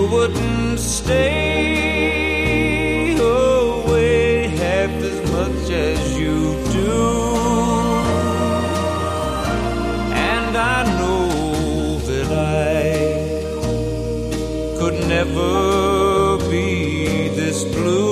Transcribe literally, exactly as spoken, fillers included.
wouldn't stay away half as much as you do. And I know that I could never be this blue.